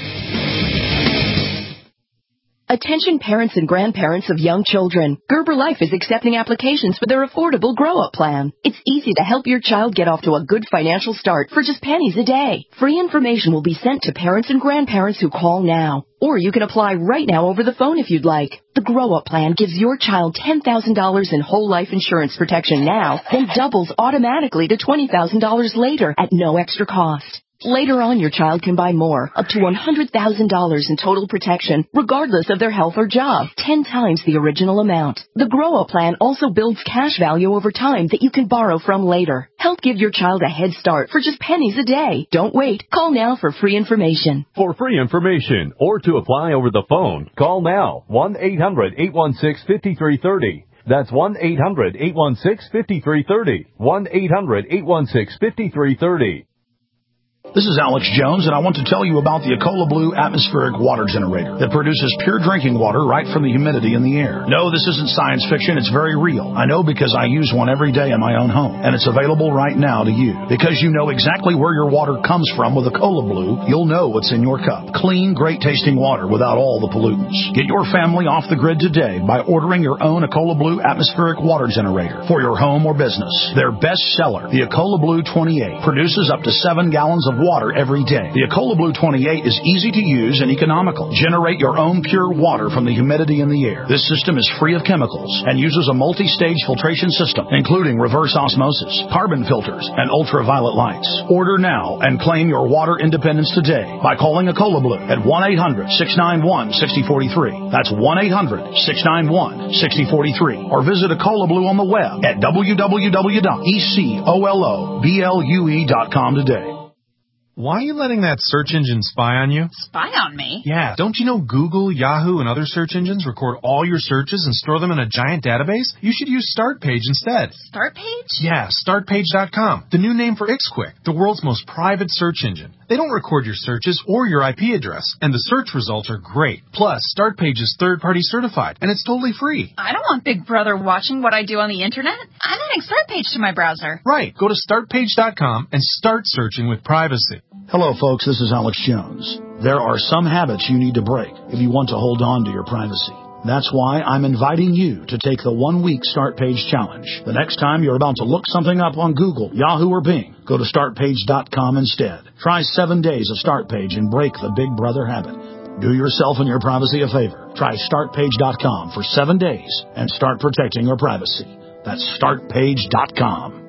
Speaker 19: Attention parents and grandparents of young children. Gerber Life is accepting applications for their affordable grow-up plan. It's easy to help your child get off to a good financial start for just pennies a day. Free information will be sent to parents and grandparents who call now. Or you can apply right now over the phone if you'd like. The grow-up plan gives your child ten thousand dollars in whole life insurance protection now, then doubles automatically to twenty thousand dollars later at no extra cost. Later on, your child can buy more, up to one hundred thousand dollars in total protection, regardless of their health or job, ten times the original amount. The Grow-Up Plan also builds cash value over time that you can borrow from later. Help give your child a head start for just pennies a day. Don't wait. Call now for free information.
Speaker 20: For free information or to apply over the phone, call now, one eight hundred eight one six five three three zero. That's one eight hundred eight one six five three three zero. one eight hundred eight one six five three three zero.
Speaker 21: This is Alex Jones, and I want to tell you about the Ecola Blue atmospheric water generator that produces pure drinking water right from the humidity in the air. No, this isn't science fiction. It's very real. I know because I use one every day in my own home, and it's available right now to you. Because you know exactly where your water comes from with Ecola Blue, you'll know what's in your cup. Clean, great-tasting water without all the pollutants. Get your family off the grid today by ordering your own Ecola Blue atmospheric water generator for your home or business. Their best seller, the Ecola Blue twenty-eight, produces up to seven gallons of water every day. The Ecola Blue twenty-eight is easy to use and economical. Generate your own pure water from the humidity in the air. This system is free of chemicals and uses a multi-stage filtration system, including reverse osmosis, carbon filters, and ultraviolet lights. Order now and claim your water independence today by calling Ecola Blue at one eight hundred six nine one six zero four three. That's one eight hundred six nine one six zero four three. Or visit Ecola Blue on the web at w w w dot ecolo blue dot com today.
Speaker 2: Why are you letting that search engine spy on you?
Speaker 22: Spy on me?
Speaker 2: Yeah, don't you know Google, Yahoo, and other search engines record all your searches and store them in a giant database? You should use StartPage instead.
Speaker 22: StartPage?
Speaker 2: Yeah, start page dot com, the new name for IxQuick, the world's most private search engine. They don't record your searches or your I P address, and the search results are great. Plus, StartPage is third-party certified, and it's totally free.
Speaker 22: I don't want Big Brother watching what I do on the internet. I'm adding StartPage to my browser.
Speaker 2: Right, go to start page dot com and start searching with privacy.
Speaker 21: Hello, folks. This is Alex Jones. There are some habits you need to break if you want to hold on to your privacy. That's why I'm inviting you to take the one-week Start Page Challenge. The next time you're about to look something up on Google, Yahoo, or Bing, go to start page dot com instead. Try seven days of StartPage and break the Big Brother habit. Do yourself and your privacy a favor. Try start page dot com for seven days and start protecting your privacy. That's start page dot com.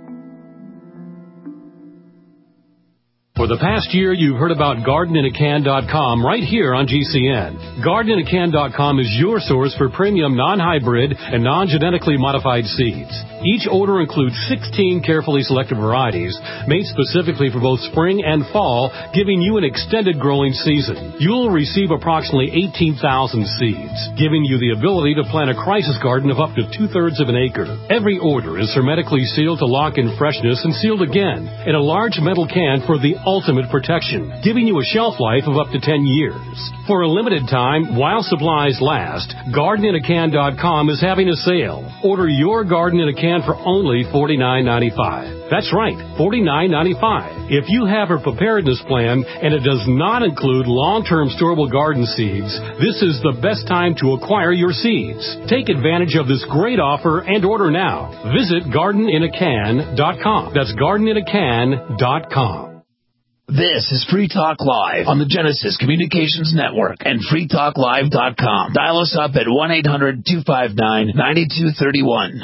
Speaker 8: For the past year, you've heard about garden in a can dot com right here on G C N. garden in a can dot com is your source for premium non-hybrid and non-genetically modified seeds. Each order includes sixteen carefully selected varieties made specifically for both spring and fall, giving you an extended growing season. You'll receive approximately eighteen thousand seeds, giving you the ability to plant a crisis garden of up to two-thirds of an acre. Every order is hermetically sealed to lock in freshness and sealed again in a large metal can for the ultimate protection, giving you a shelf life of up to ten years. For a limited time, while supplies last, garden in a can dot com is having a sale. Order your garden in a can for only forty-nine ninety-five. That's right, forty-nine ninety-five. If you have a preparedness plan and it does not include long-term storable garden seeds, this is the best time to acquire your seeds. Take advantage of this great offer and order now. Visit garden in a can dot com. That's garden in a can dot com.
Speaker 13: This is Free Talk Live on the Genesis Communications Network and free talk live dot com. Dial us up at one eight hundred two five nine nine two three one.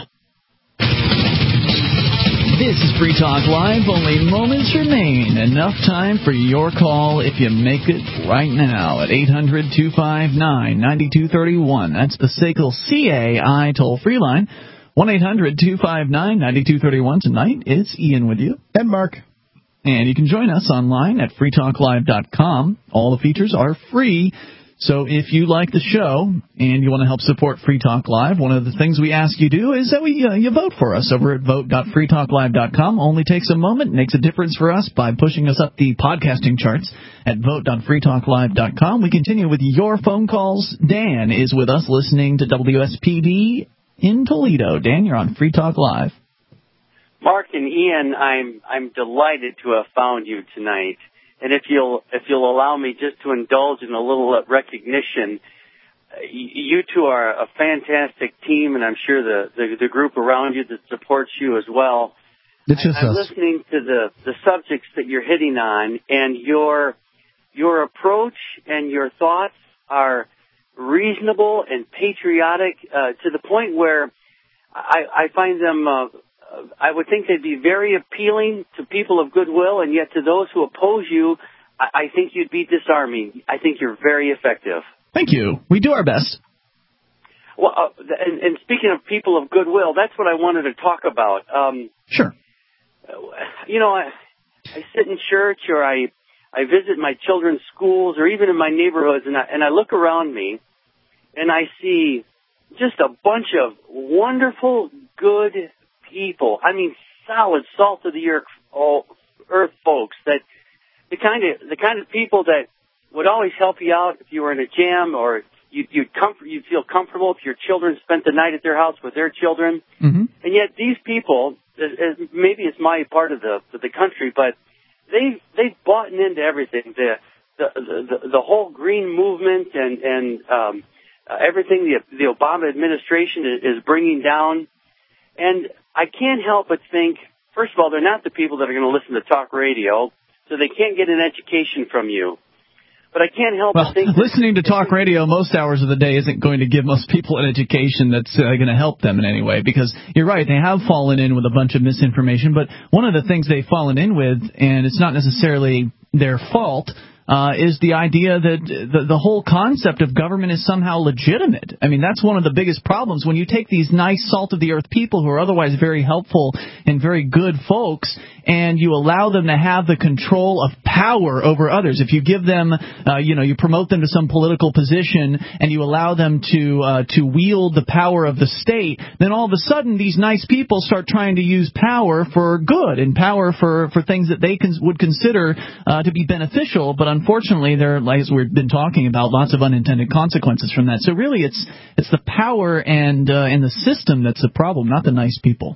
Speaker 1: This is Free Talk Live. Only moments remain. Enough time for your call if you make it right now at eight hundred two five nine nine two three one. That's the S A C L C A I toll-free line. one eight hundred two five nine nine two three one. Tonight, it's Ian with you.
Speaker 3: And Mark.
Speaker 1: And you can join us online at free talk live dot com. All the features are free. So if you like the show and you want to help support Free Talk Live, one of the things we ask you do is that we uh, you vote for us over at vote dot free talk live dot com. Only takes a moment, makes a difference for us by pushing us up the podcasting charts at vote dot free talk live dot com. We continue with your phone calls. Dan is with us listening to W S P D in Toledo. Dan, you're on Free Talk Live.
Speaker 23: Mark and Ian, I'm I'm delighted to have found you tonight. And if you'll if you'll allow me just to indulge in a little recognition, you two are a fantastic team, and I'm sure the the, the group around you that supports you as well.
Speaker 3: It's just
Speaker 23: I'm
Speaker 3: us.
Speaker 23: listening to the the subjects that you're hitting on, and your your approach and your thoughts are reasonable and patriotic uh, to the point where I, I find them. Uh, I would think they'd be very appealing to people of goodwill, and yet to those who oppose you, I, I think you'd be disarming. I think you're very effective.
Speaker 1: Thank you. We do our best.
Speaker 23: Well, uh, and, and speaking of people of goodwill, that's what I wanted to talk about. Um,
Speaker 1: sure.
Speaker 23: You know, I, I sit in church, or I I visit my children's schools, or even in my neighborhoods, and I, and I look around me, and I see just a bunch of wonderful, good people. I mean, solid, salt of the earth, oh, earth folks. That the kind of the kind of people that would always help you out if you were in a jam, or you'd you'd, comfort, you'd feel comfortable if your children spent the night at their house with their children.
Speaker 1: Mm-hmm. And
Speaker 23: yet, these people, maybe it's my part of the of the country, but they they've bought into everything. The the the, the whole green movement and and um, uh, everything the the Obama administration is, is bringing down. And I can't help but think, first of all, they're not the people that are going to listen to talk radio, so they can't get an education from you. But I can't help
Speaker 1: well,
Speaker 23: but think...
Speaker 1: listening to talk radio most hours of the day isn't going to give most people an education that's uh, going to help them in any way, because you're right, they have fallen in with a bunch of misinformation, but one of the things they've fallen in with, and it's not necessarily their fault, Uh, is the idea that the, the whole concept of government is somehow legitimate. I mean, that's one of the biggest problems. When you take these nice, salt-of-the-earth people who are otherwise very helpful and very good folks, and you allow them to have the control of power over others. If you give them, uh, you know, you promote them to some political position and you allow them to uh, to wield the power of the state, then all of a sudden these nice people start trying to use power for good and power for, for things that they cons- would consider uh, to be beneficial. But unfortunately, there, as we've been talking about, lots of unintended consequences from that. So really, it's it's the power and uh, and the system that's the problem, not the nice people.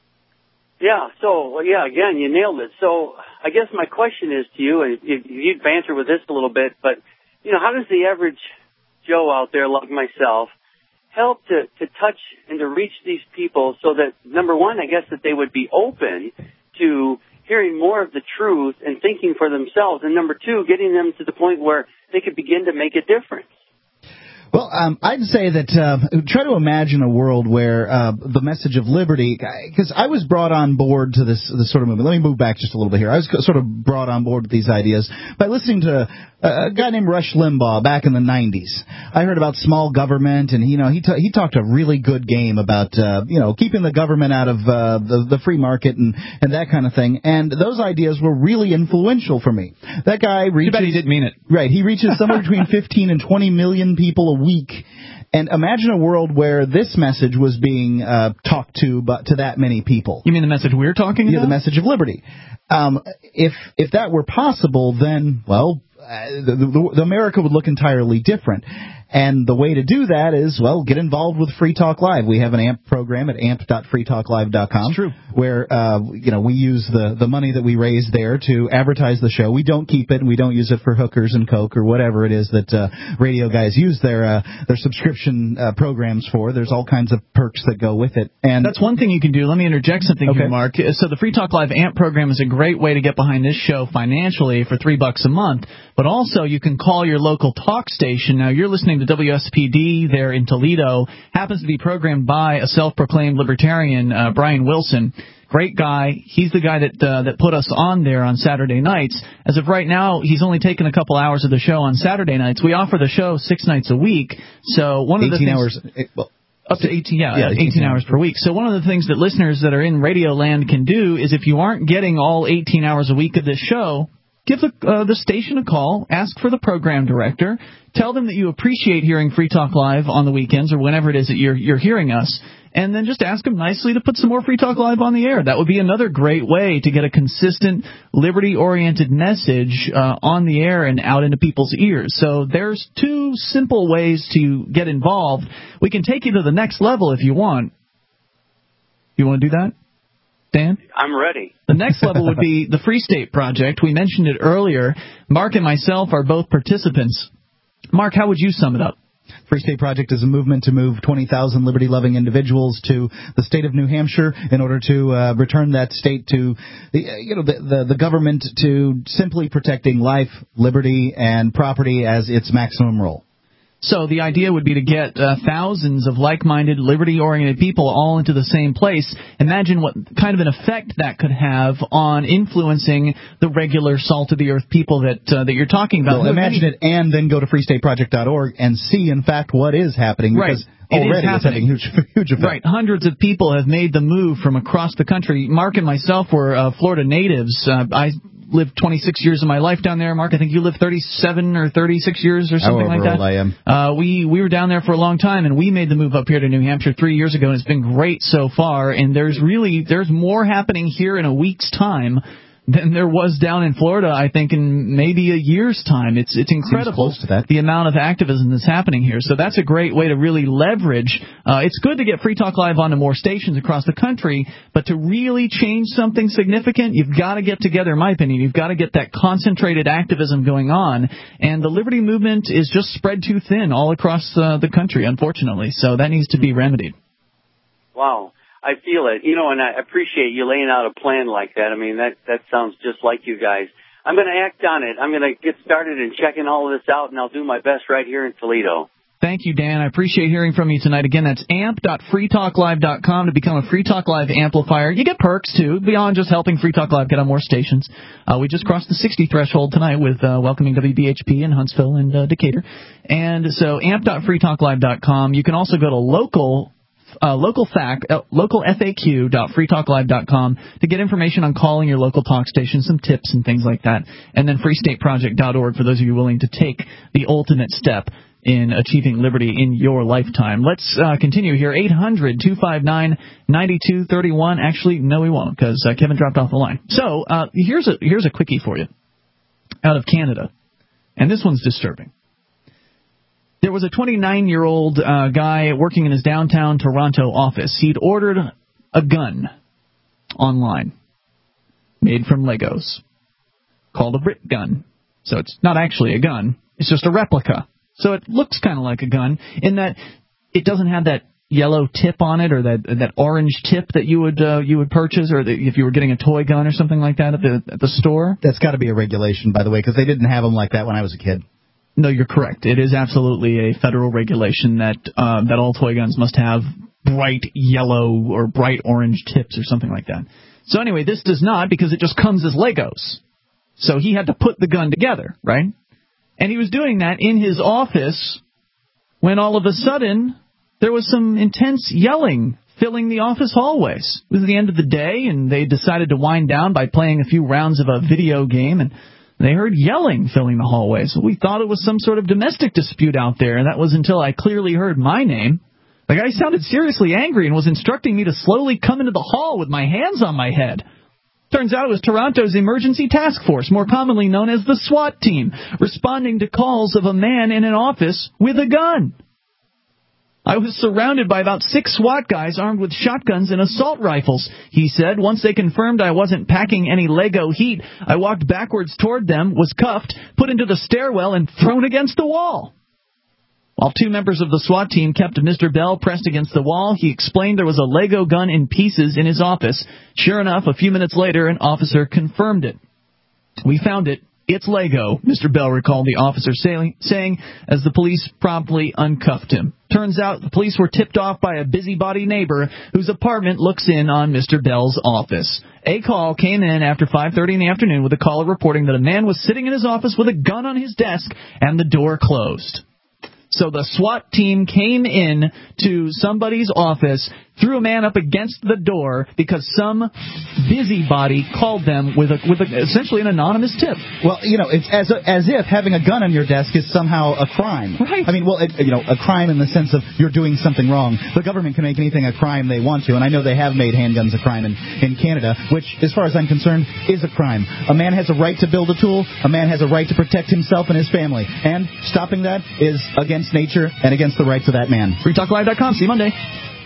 Speaker 23: Yeah, so, well, yeah, again, you nailed it. So I guess my question is to you, and if you'd banter with this a little bit, but, you know, how does the average Joe out there, like myself, help to, to touch and to reach these people so that, number one, I guess that they would be open to hearing more of the truth and thinking for themselves, and number two, getting them to the point where they could begin to make a difference?
Speaker 3: Well, um, I'd say that uh, try to imagine a world where uh, the message of liberty, because I was brought on board to this, this sort of movement. Let me move back just a little bit here. I was sort of brought on board with these ideas by listening to a guy named Rush Limbaugh back in the nineties. I heard about small government, and you know he t- he talked a really good game about uh, you know keeping the government out of uh, the the free market and and that kind of thing. And those ideas were really influential for me. That guy reaches.
Speaker 1: Too bad he didn't mean it.
Speaker 3: Right, he reaches somewhere between fifteen and twenty million people a week. And imagine a world where this message was being uh, talked to but to that many people.
Speaker 1: You mean the message we're talking
Speaker 3: yeah,
Speaker 1: about?
Speaker 3: Yeah, the message of liberty. Um, if if that were possible, then, well, uh, the, the, the America would look entirely different. And the way to do that is, well, get involved with Free Talk Live. We have an A M P program at amp dot free talk live dot com.
Speaker 1: It's true.
Speaker 3: Where, uh, you know, we use the, the money that we raise there to advertise the show. We don't keep it, and we don't use it for hookers and coke or whatever it is that uh, radio guys use their uh, their subscription uh, programs for. There's all kinds of perks that go with it. And
Speaker 1: that's one thing you can do. Let me interject something
Speaker 3: okay.
Speaker 1: here, Mark. So the Free Talk Live A M P program is a great way to get behind this show financially for three bucks a month. But also you can call your local talk station. Now, you're listening to W S P D there in Toledo. Happens to be programmed by a self-proclaimed libertarian, uh, Brian Wilson. Great guy. He's the guy that uh, that put us on there on Saturday nights. As of right now, he's only taken a couple hours of the show on Saturday nights. We offer the show six nights a week. So one of the
Speaker 3: eighteen
Speaker 1: things,
Speaker 3: hours. Well,
Speaker 1: up to eighteen, yeah,
Speaker 3: yeah
Speaker 1: eighteen, eighteen hours per week. So one of the things that listeners that are in Radio Land can do is if you aren't getting all eighteen hours a week of this show, give the uh, the station a call, ask for the program director, tell them that you appreciate hearing Free Talk Live on the weekends or whenever it is that you're you're hearing us, and then just ask them nicely to put some more Free Talk Live on the air. That would be another great way to get a consistent, liberty-oriented message uh, on the air and out into people's ears. So there's two simple ways to get involved. We can take you to the next level if you want. You want to do that, Dan?
Speaker 23: I'm ready.
Speaker 1: The next level would be the Free State Project. We mentioned it earlier. Mark and myself are both participants. Mark, how would you sum it up?
Speaker 3: Free State Project is a movement to move twenty thousand liberty-loving individuals to the state of New Hampshire in order to uh, return that state to the, you know, the, the, the government to simply protecting life, liberty, and property as its maximum role.
Speaker 1: So the idea would be to get uh, thousands of like-minded, liberty-oriented people all into the same place. Imagine what kind of an effect that could have on influencing the regular salt-of-the-earth people that uh, that you're talking about.
Speaker 3: Well, imagine it and then go to free state project dot org and see, in fact, what is happening. Because
Speaker 1: right.
Speaker 3: already
Speaker 1: it
Speaker 3: it's having huge, huge effect.
Speaker 1: Right. Hundreds of people have made the move from across the country. Mark and myself were uh, Florida natives. Uh, I lived twenty-six years of my life down there. Mark, I think you lived thirty-seven or thirty-six years or something
Speaker 3: However
Speaker 1: like that.
Speaker 3: Old I am.
Speaker 1: Uh, we we were down there for a long time, and we made the move up here to New Hampshire three years ago, and it's been great so far. And there's really there's more happening here in a week's time than there was down in Florida, I think, in maybe a year's time. It's it's incredible
Speaker 3: close to that.
Speaker 1: The amount of activism that's happening here. So that's a great way to really leverage. Uh, it's good to get Free Talk Live onto more stations across the country, but to really change something significant, you've got to get together, in my opinion. You've got to get that concentrated activism going on. And the liberty movement is just spread too thin all across uh, the country, unfortunately. So that needs to be remedied.
Speaker 23: Wow. I feel it, you know, and I appreciate you laying out a plan like that. I mean, that that sounds just like you guys. I'm going to act on it. I'm going to get started in checking all of this out, and I'll do my best right here in Toledo.
Speaker 1: Thank you, Dan. I appreciate hearing from you tonight. Again, that's amp dot free talk live dot com to become a Free Talk Live amplifier. You get perks, too, beyond just helping Free Talk Live get on more stations. Uh, we just crossed the sixty threshold tonight with uh, welcoming W B H P in Huntsville and uh, Decatur. And so amp dot free talk live dot com. You can also go to local uh, local fac, uh, local F A Q dot free talk live dot com to get information on calling your local talk station, some tips and things like that, and then free state project dot org for those of you willing to take the ultimate step in achieving liberty in your lifetime. Let's uh, continue here. eight hundred two five nine nine two three one. Actually, no, we won't, because uh, Kevin dropped off the line. So uh, here's a here's a quickie for you out of Canada, and this one's disturbing. There was a twenty-nine-year-old uh, guy working in his downtown Toronto office. He'd ordered a gun online made from Legos called a Brit gun. So it's not actually a gun. It's just a replica. So it looks kind of like a gun in that it doesn't have that yellow tip on it or that that orange tip that you would uh, you would purchase or the, if you were getting a toy gun or something like that at the at the store.
Speaker 3: That's got to be a regulation, by the way, because they didn't have them like that when I was a kid.
Speaker 1: No, you're correct. It is absolutely a federal regulation that uh, that all toy guns must have bright yellow or bright orange tips or something like that. So anyway, this does not because it just comes as Legos. So he had to put the gun together, right? And he was doing that in his office when all of a sudden there was some intense yelling filling the office hallways. It was the end of the day, and they decided to wind down by playing a few rounds of a video game, and they heard yelling filling the hallways. We thought it was some sort of domestic dispute out there, and that was until I clearly heard my name. The guy sounded seriously angry and was instructing me to slowly come into the hall with my hands on my head. Turns out it was Toronto's Emergency Task Force, more commonly known as the SWAT team, responding to calls of a man in an office with a gun. I was surrounded by about six SWAT guys armed with shotguns and assault rifles, he said. Once they confirmed I wasn't packing any Lego heat, I walked backwards toward them, was cuffed, put into the stairwell, and thrown against the wall. While two members of the SWAT team kept Mister Bell pressed against the wall, he explained there was a Lego gun in pieces in his office. Sure enough, a few minutes later, an officer confirmed it. We found it. It's Lego, Mister Bell recalled the officer saying, saying as the police promptly uncuffed him. Turns out the police were tipped off by a busybody neighbor whose apartment looks in on Mister Bell's office. A call came in after five thirty in the afternoon with a caller reporting that a man was sitting in his office with a gun on his desk and the door closed. So the SWAT team came in to somebody's office, threw a man up against the door because some busybody called them with a, with a, essentially an anonymous tip.
Speaker 3: Well, you know, it's as a, as if having a gun on your desk is somehow a crime.
Speaker 1: Right.
Speaker 3: I mean, well, it, you know, a crime in the sense of you're doing something wrong. The government can make anything a crime they want to, and I know they have made handguns a crime in, in Canada, which, as far as I'm concerned, is a crime. A man has a right to build a tool. A man has a right to protect himself and his family, and stopping that is against nature and against the rights of that man.
Speaker 1: free talk live dot com. See you Monday.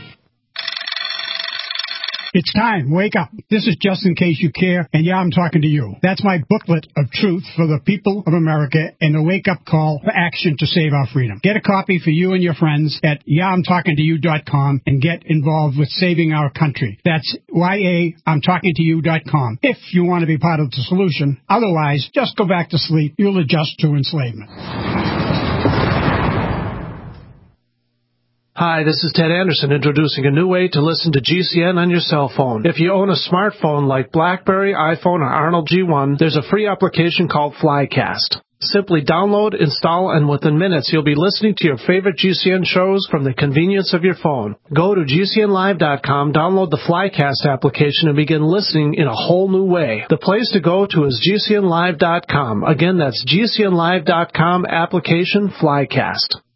Speaker 4: It's time. Wake up. This is Just In Case You Care, and yeah, I'm talking to you. That's my booklet of truth for the people of America and the wake-up call for action to save our freedom. Get a copy for you and your friends at yeah I'm talking to you dot com and get involved with saving our country. That's Y A I'm talking to you dot com if you want to be part of the solution. Otherwise, just go back to sleep. You'll adjust to enslavement.
Speaker 5: Hi, this is Ted Anderson introducing a new way to listen to G C N on your cell phone. If you own a smartphone like BlackBerry, iPhone, or Arnold G one, there's a free application called Flycast. Simply download, install, and within minutes you'll be listening to your favorite G C N shows from the convenience of your phone. Go to G C N live dot com, download the Flycast application, and begin listening in a whole new way. The place to go to is G C N live dot com. Again, that's G C N live dot com, application Flycast.